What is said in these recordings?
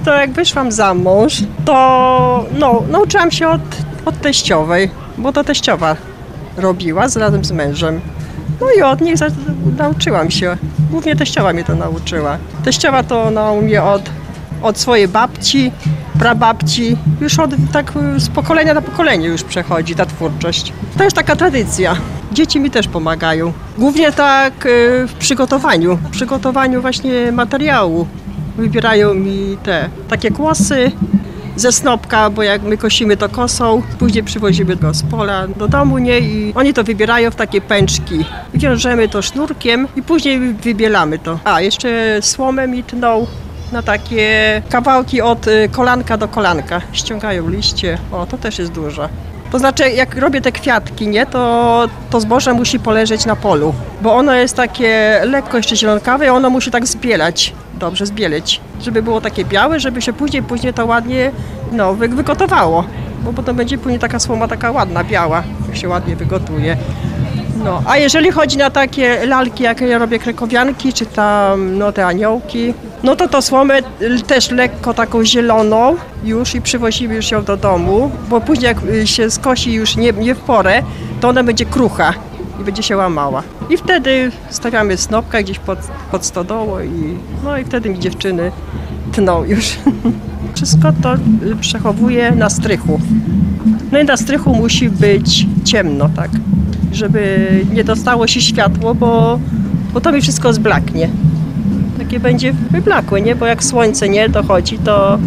to jak wyszłam za mąż, to nauczyłam się od teściowej, bo to teściowa robiła razem z mężem. No i od nich nauczyłam się. Głównie teściowa mnie to nauczyła. Teściowa to u mnie od swojej babci, prababci, już tak z pokolenia na pokolenie już przechodzi ta twórczość. To jest taka tradycja. Dzieci mi też pomagają. Głównie tak w przygotowaniu właśnie materiału. Wybierają mi te takie kłosy ze snopka, bo jak my kosimy to kosą, później przywozimy go z pola do domu, nie? I oni to wybierają w takie pęczki. Wiążemy to sznurkiem i później wybielamy to. A, jeszcze słomę mi tną na takie kawałki od kolanka do kolanka. Ściągają liście. O, to też jest dużo. To znaczy, jak robię te kwiatki, nie, to zboże musi poleżeć na polu, bo ono jest takie lekko jeszcze zielonkawe i ono musi tak zbielać, dobrze zbieleć, żeby było takie białe, żeby się później to ładnie wygotowało, bo potem będzie później taka słoma taka ładna, biała, jak się ładnie wygotuje. No, a jeżeli chodzi na takie lalki, jak ja robię krakowianki, czy tam te aniołki, no to słomę też lekko taką zieloną już i przywozimy już ją do domu, bo później jak się skosi już nie w porę, to ona będzie krucha i będzie się łamała. I wtedy stawiamy snopka gdzieś pod stodołą i wtedy mi dziewczyny tną już. Wszystko to przechowuję na strychu. No i na strychu musi być ciemno, tak, żeby nie dostało się światło, bo to mi wszystko zblaknie. Takie będzie wyblakłe, nie? Bo jak słońce nie dochodzi,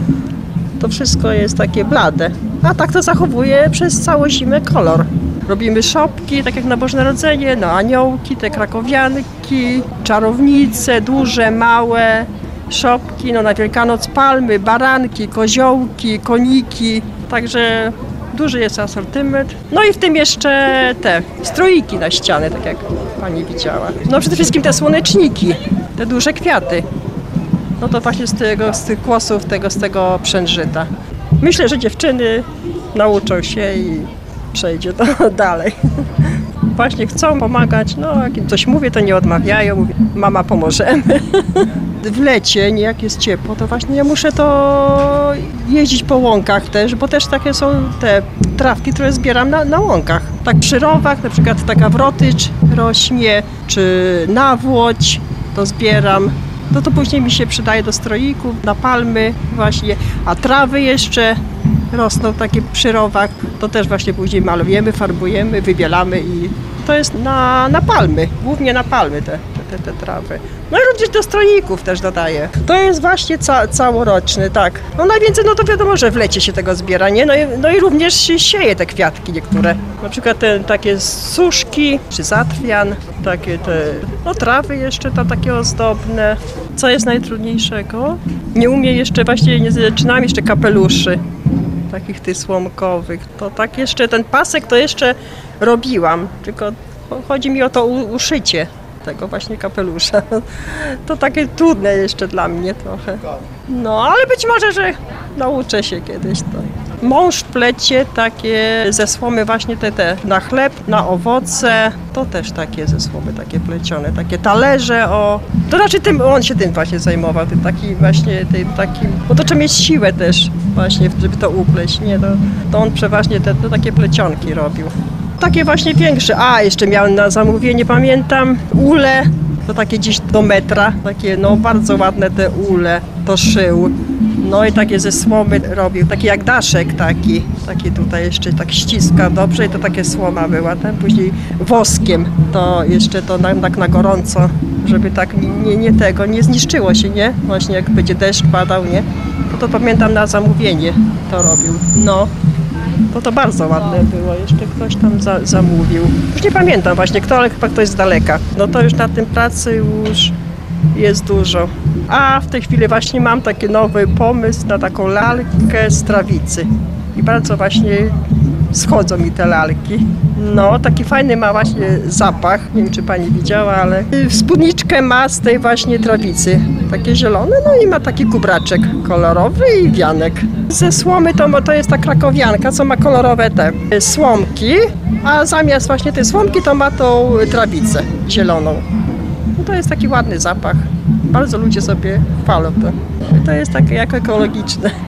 to wszystko jest takie blade. A tak to zachowuje przez całą zimę kolor. Robimy szopki, tak jak na Boże Narodzenie, aniołki, te krakowianki, czarownice, duże, małe, szopki, na Wielkanoc palmy, baranki, koziołki, koniki, także duży jest asortyment. No i w tym jeszcze te stroiki na ścianę, tak jak pani widziała. No przede wszystkim te słoneczniki, te duże kwiaty. No to właśnie z tych kłosów, z tego przężyta. Myślę, że dziewczyny nauczą się i przejdzie to dalej. Właśnie chcą pomagać, jak im coś mówię, to nie odmawiają. Mówię, mama, pomożemy. W lecie, jak jest ciepło, to właśnie ja muszę to jeździć po łąkach też, bo też takie są te trawki, które zbieram na łąkach. Tak przy rowach, na przykład taka wrotycz rośnie, czy nawłoć, to zbieram. To później mi się przydaje do stroików, na palmy właśnie, a trawy jeszcze rosną takie przy rowach, to też właśnie później malujemy, farbujemy, wybielamy i to jest na palmy, głównie na palmy te trawy. No i również do stroików też dodaję. To jest właśnie całoroczny, tak. No najwięcej, to wiadomo, że w lecie się tego zbiera, nie? No i również się sieje te kwiatki niektóre. Na przykład takie suszki, czy zatrwian, takie trawy jeszcze tam takie ozdobne. Co jest najtrudniejszego? Nie umiem jeszcze, właśnie nie zaczynam jeszcze kapeluszy. Takich tych słomkowych. To tak jeszcze, ten pasek to jeszcze robiłam, tylko chodzi mi o to uszycie tego właśnie kapelusza. To takie trudne jeszcze dla mnie trochę. No, ale być może, że nauczę się kiedyś to. Mąż plecie takie ze słomy właśnie te na chleb, na owoce, to też takie ze słomy, takie plecione, takie talerze, to znaczy on się tym właśnie zajmował, bo to trzeba mieć siłę też właśnie, żeby to upleść, nie, to on przeważnie te takie plecionki robił. Takie właśnie większe, jeszcze miałem na zamówienie, pamiętam, ule, to takie gdzieś do metra, takie bardzo ładne te ule, to szył. No i takie ze słomy robił, taki jak daszek taki tutaj jeszcze tak ściska dobrze i to takie słoma była, później woskiem, to jeszcze to tak na gorąco, żeby tak nie zniszczyło się, nie? Właśnie jak będzie deszcz padał, nie? To pamiętam na zamówienie to robił, no. To bardzo ładne było, jeszcze ktoś tam zamówił. Już nie pamiętam właśnie kto, ale chyba ktoś z daleka. No to już na tym pracy już jest dużo. A w tej chwili właśnie mam taki nowy pomysł na taką lalkę z trawicy. I bardzo właśnie schodzą mi te lalki. No, taki fajny ma właśnie zapach, nie wiem czy pani widziała, ale spódniczkę ma z tej właśnie trawicy, takie zielone, no i ma taki kubraczek kolorowy i wianek. Ze słomy to jest ta krakowianka, co ma kolorowe te słomki, a zamiast właśnie tej słomki to ma tą trawicę zieloną. No to jest taki ładny zapach. Bardzo ludzie sobie chwalą to. To jest takie jak ekologiczne.